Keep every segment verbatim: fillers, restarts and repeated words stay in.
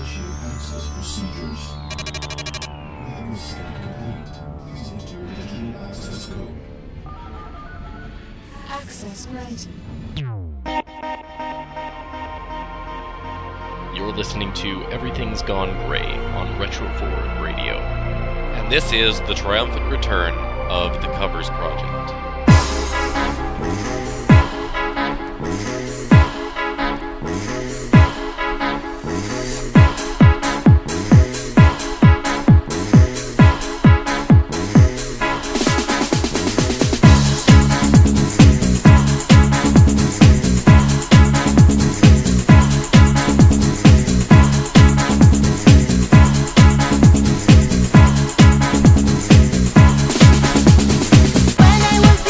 Initiate access procedures. Lab scan complete. Please enter your digital access code. Access granted. You're listening to Everything's Gone Grey on Retro Forward Radio. And this is the triumphant return of the Covers Project. When I was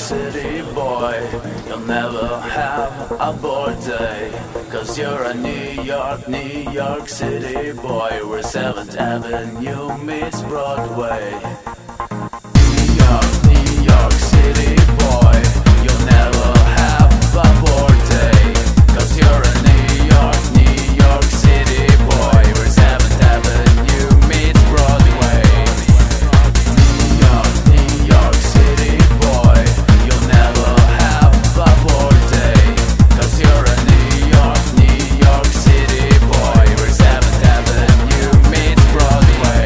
City boy, you'll never have a birthday, 'cause you're a New York, New York City boy, where seventh Avenue meets Broadway. New York, New York City boy, you'll never have a birthday, 'cause you're a New York, New York City boy, where seventh Avenue meets Broadway. New York, New York City boy, you'll never have a birthday, 'cause you're a New York, New York City boy, where seventh Avenue meets Broadway.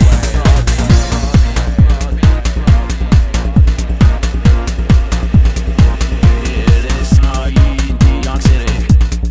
It is not New York City.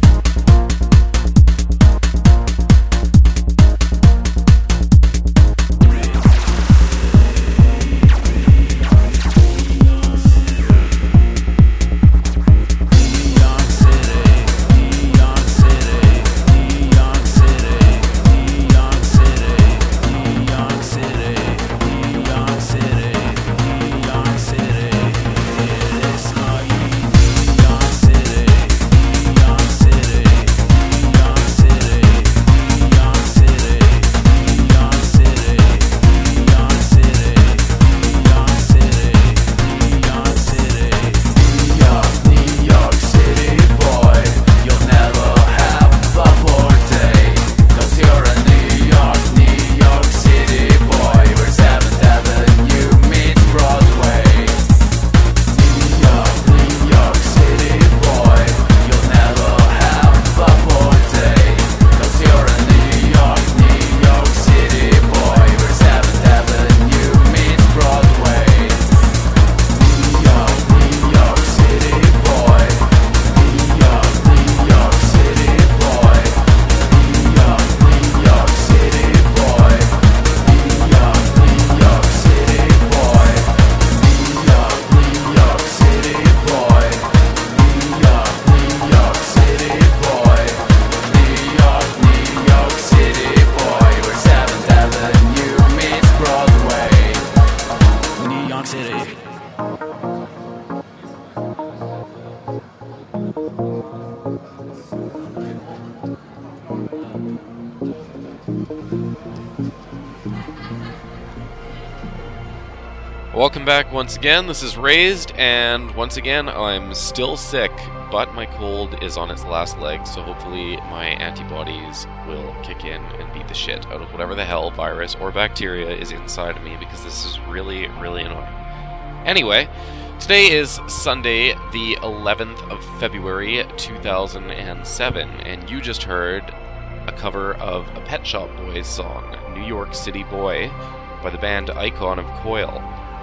Welcome back once again. This is Raised, and once again, I'm still sick, but my cold is on its last leg, so hopefully my antibodies will kick in and beat the shit out of whatever the hell virus or bacteria is inside of me, because this is really, really annoying. Anyway, today is Sunday, the eleventh of February, two thousand seven, and you just heard a cover of a Pet Shop Boys song, New York City Boy, by the band Icon of Coil.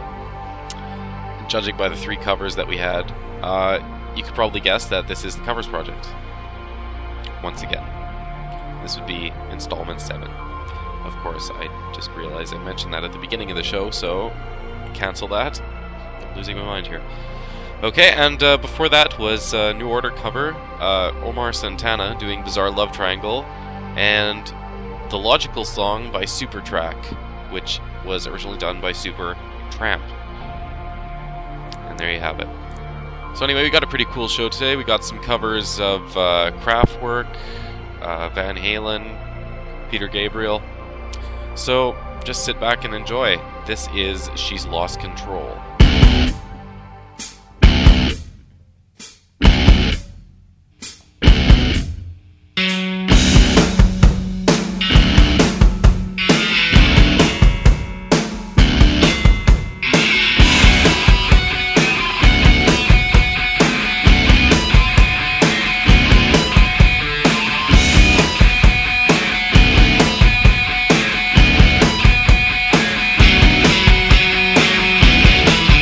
Judging by the three covers that we had, uh, you could probably guess that this is the Covers Project. Once again. This would be installment seven. Of course, I just realized I mentioned that at the beginning of the show, so cancel that. I'm losing my mind here. Okay, and uh, before that was uh, New Order cover, uh, Omar Santana doing Bizarre Love Triangle, and the Logical Song by Supertrack, which was originally done by Super Tramp. And there you have it. So anyway, we got a pretty cool show today. We got some covers of uh, Kraftwerk, uh, Van Halen, Peter Gabriel. So just sit back and enjoy. This is She's Lost Control. She's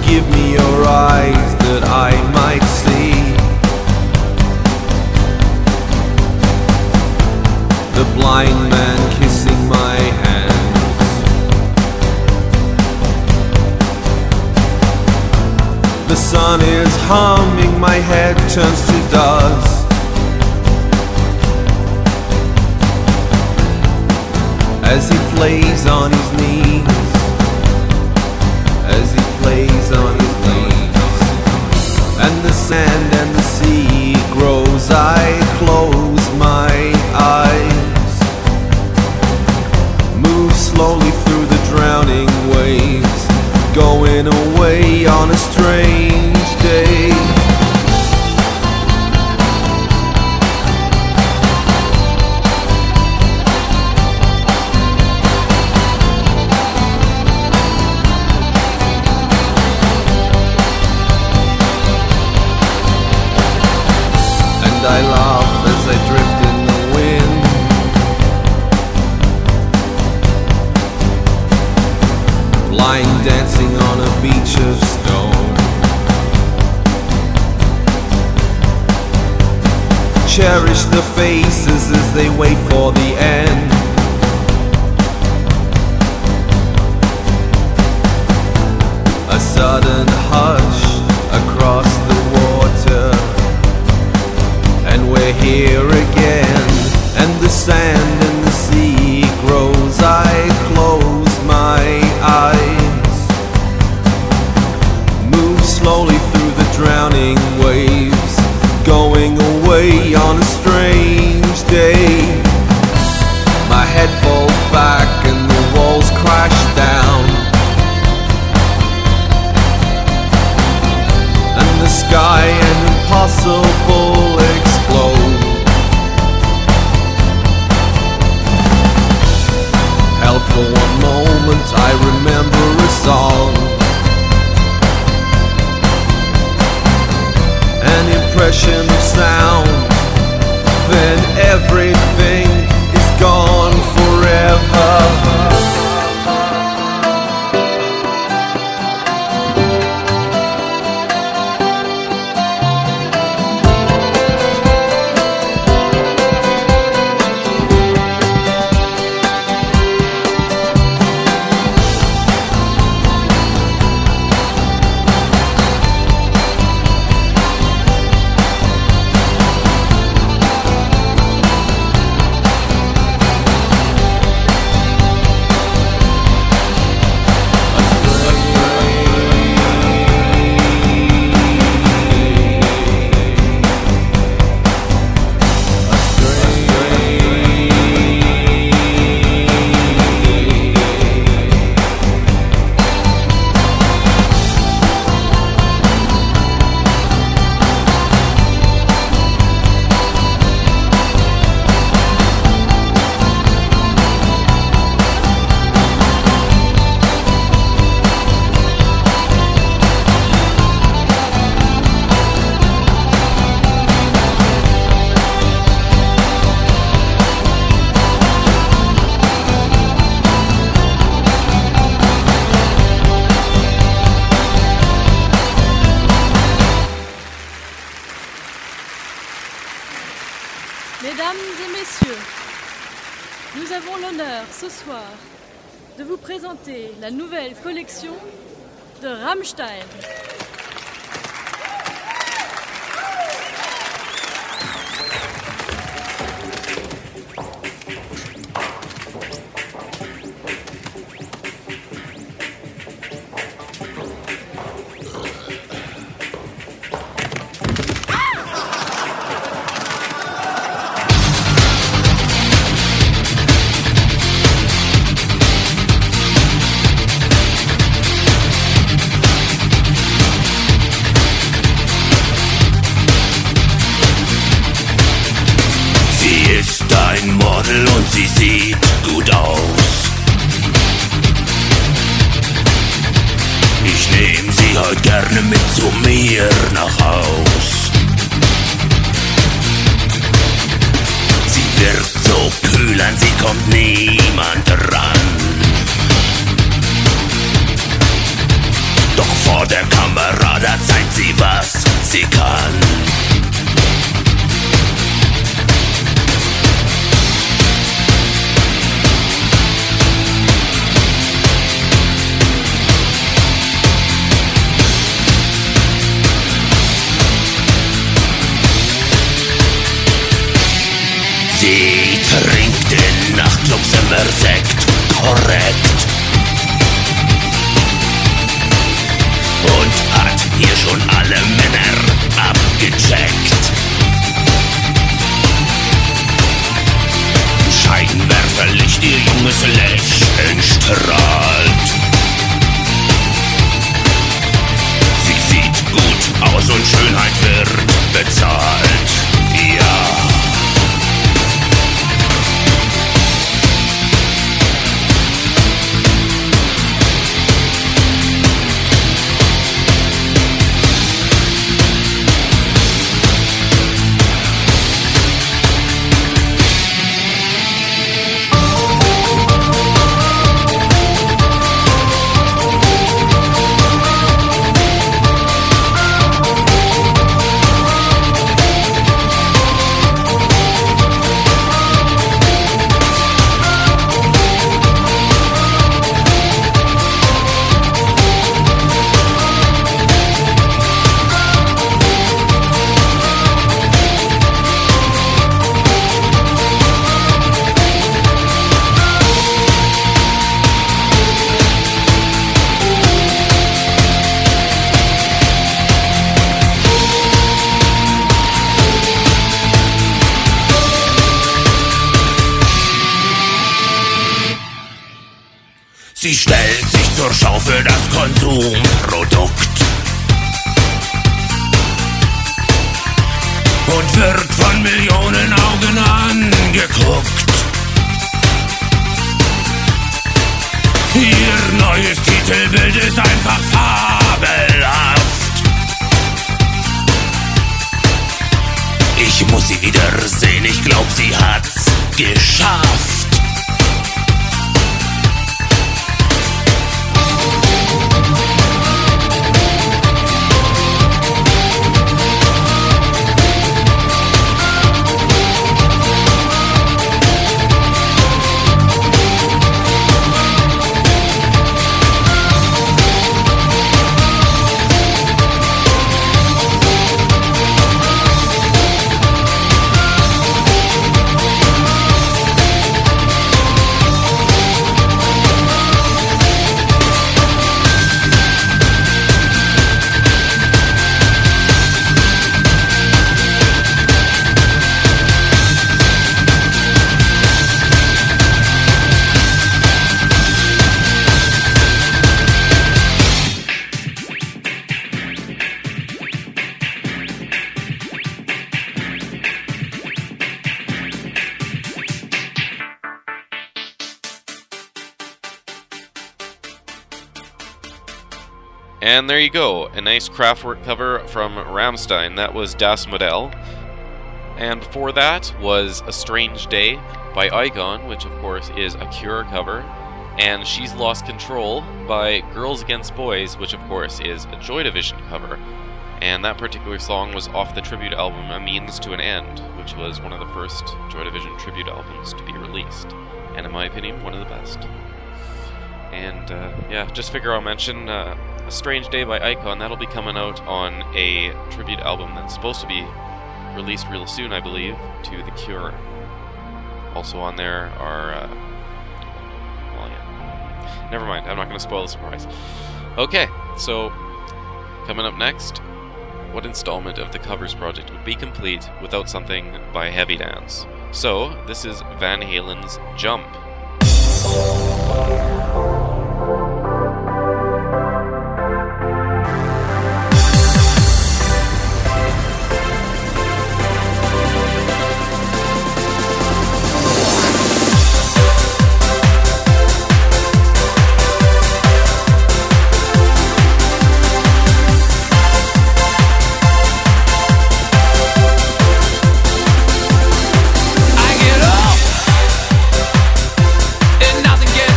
give me your eyes that I might see the blind man kissing my hands. The sun is humming, my head turns to dust. As he plays on his knees, as he plays on his knees, and the sand and the sea grows, I close my eyes, move slowly through the drowning waves, going away on a strange day. I laugh as I drift in the wind. Blind dancing on a beach of stone. Cherish the faces as they wait for the end. A sudden hush across the water, and we're here again, and the sand and the sea grows. I close my eyes, move slowly through the drowning waves, going away on a strange day. My head falls back and the walls crash down, and the sky an impossible explode. Held for one moment, I remember a song, an impression of sound. Then everything is gone forever. Mesdames et messieurs, nous avons l'honneur ce soir de vous présenter la nouvelle collection de Rammstein. Und sie sieht gut aus. Ich nehm sie heute gerne mit zu mir nach Haus. Sie wirkt so kühl, an sie kommt niemand ran. Doch vor der Kamera was sie kann. Sie trinkt in Nachtclubs immer Sekt, korrekt. Und hat hier schon alle Männer abgecheckt. Scheinwerferlicht, ihr junges Lächeln strahlt. Sie sieht gut aus und Schönheit wird bezahlt. Ja. Sie stellt sich zur Schau für das Konsumprodukt und wird von Millionen Augen angeguckt. Ihr neues Titelbild ist einfach fabelhaft. Ich muss sie wiedersehen, ich glaub, sie hat's geschafft. And there you go, a nice Kraftwerk cover from Rammstein. That was Das Modell. And before that was A Strange Day by Icon, which of course is a Cure cover. And She's Lost Control by Girls Against Boys, which of course is a Joy Division cover. And that particular song was off the tribute album A Means to an End, which was one of the first Joy Division tribute albums to be released. And in my opinion, one of the best. And uh, yeah, just figure I'll mention uh, A Strange Day by Icon. That'll be coming out on a tribute album that's supposed to be released real soon, I believe, to The Cure. Also on there are... Uh, well, yeah. Never mind, I'm not going to spoil the surprise. Okay, so coming up next, what installment of the Covers Project would be complete without something by Heavy Dance? So, this is Van Halen's Jump. I get up and nothing gets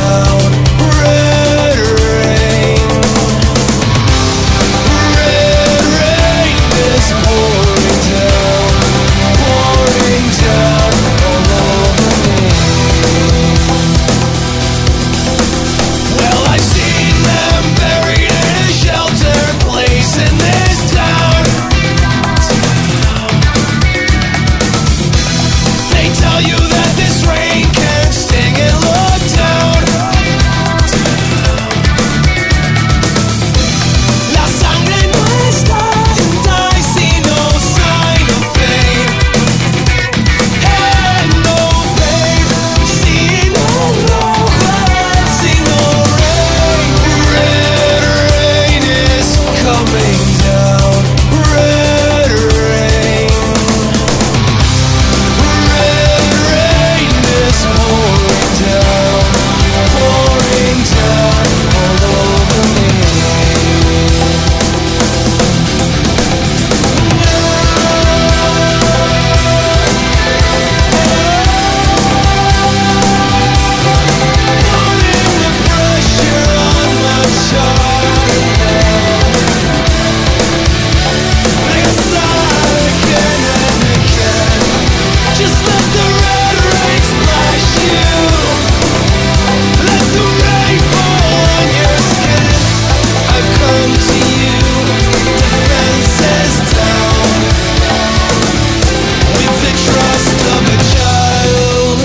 down. Red rain. Red rain is pouring down, pouring down all over me. Well, I've seen them buried in a sheltered place in this town. They tell you that this rain can sting and look down. La sangre no está and I see no sign of pain. And no pain, see no rojo, see no rain. Red rain is coming down. Red rain. Red rain is pouring down, pouring down all over me. Putting the pressure on my chart. Like a sign again and again. Just let the red rain splash you. Let the rain fall on your skin. I've come to you, defenses down, with the trust of a child.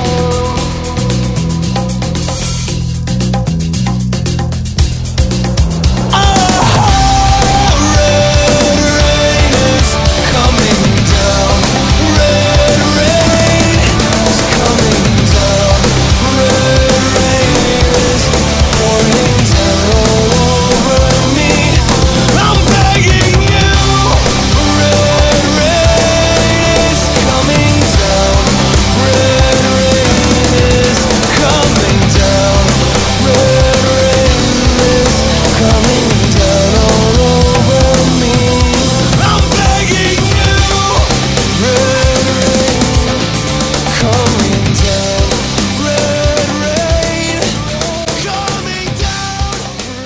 Oh, red rain is coming down. Red rain is coming down. Red rain is pouring down all over me. I'm begging you. Red rain is coming down. Red rain is coming down. Red rain is coming down all over me. I'm begging you. Red rain coming down. Red rain coming down.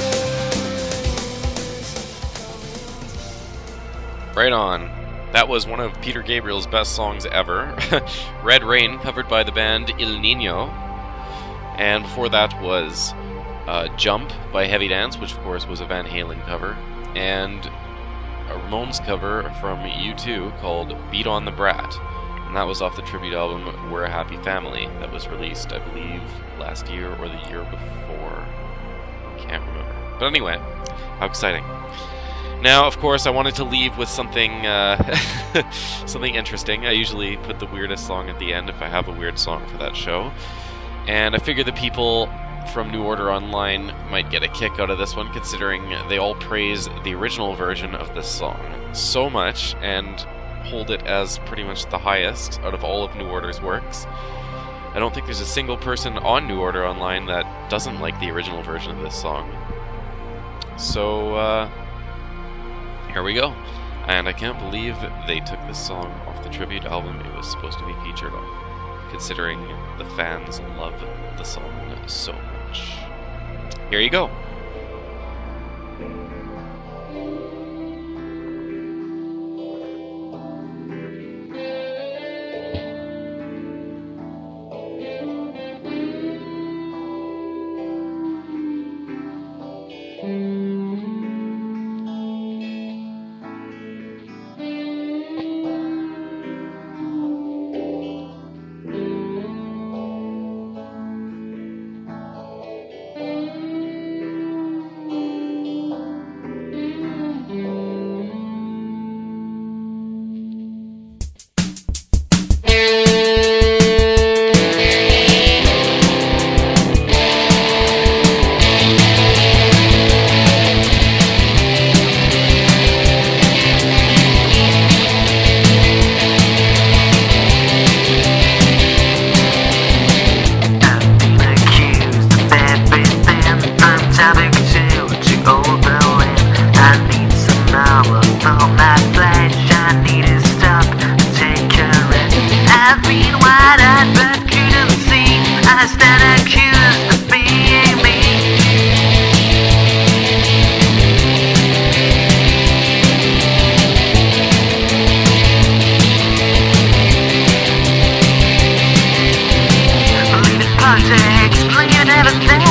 Right on. That was one of Peter Gabriel's best songs ever. Red Rain, covered by the band Il Nino. And before that was uh, Jump by Heavy Dance, which of course was a Van Halen cover. And a Ramones cover from U two called Beat on the Brat. And that was off the tribute album We're a Happy Family that was released, I believe, last year or the year before. Can't remember. But anyway, how exciting. Now, of course, I wanted to leave with something uh, something interesting. I usually put the weirdest song at the end if I have a weird song for that show. And I figure the people from New Order Online might get a kick out of this one, considering they all praise the original version of this song so much and hold it as pretty much the highest out of all of New Order's works. I don't think there's a single person on New Order Online that doesn't like the original version of this song. So, uh... here we go. And I can't believe they took this song off the tribute album it was supposed to be featured on, considering the fans love the song so much. Here you go.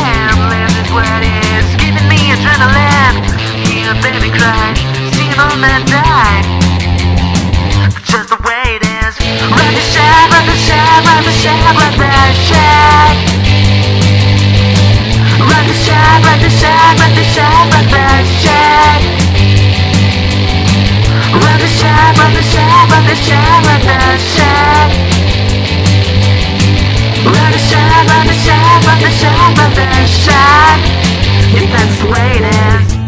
am. Live is what is, giving me adrenaline. Hear a baby cry, see an old man die. Just the way it is. Run the shack, run the shack, run the shack, run the shack. Run the shack, run the shack, run the shack, run the shack. Run the shack, run the shack, run the shack, run the shack. Run the shack, run the shack, run the shack, run the shack. If that's the way it is.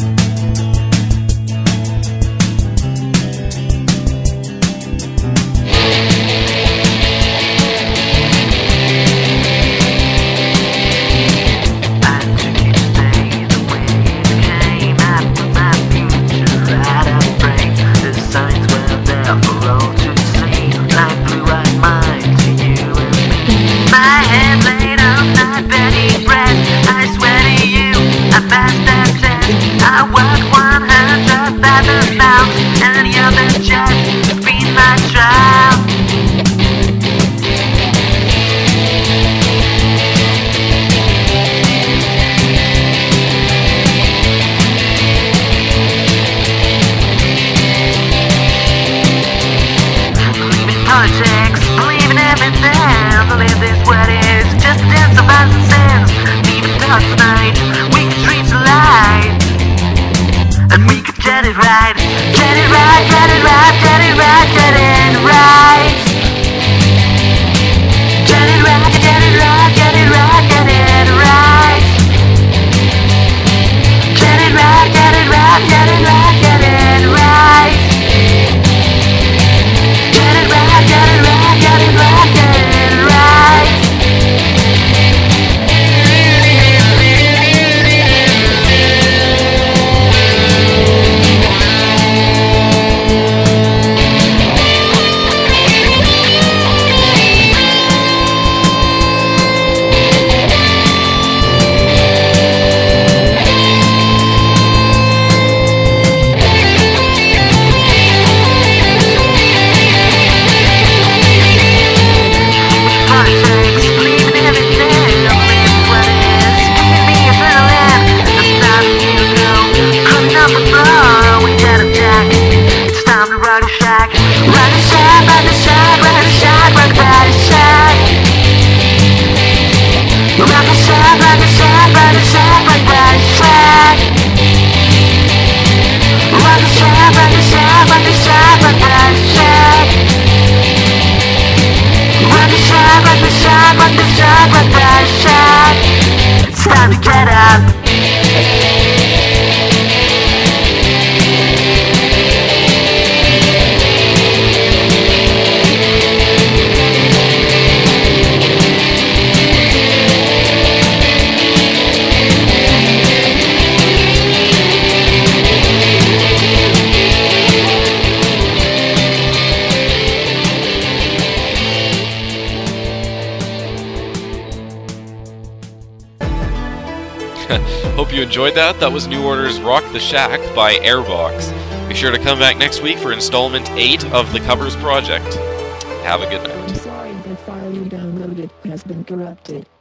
It's time to get up. Hope you enjoyed that. That was New Order's Rock the Shack by Airbox. Be sure to come back next week for installment eight of the Covers Project. Have a good night. I'm sorry, the file you downloaded has been corrupted.